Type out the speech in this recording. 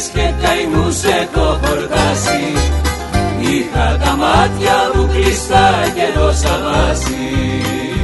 και καημούς έχω χορτάσει. Είχα τα μάτια μου κλειστά και το σαβάσι.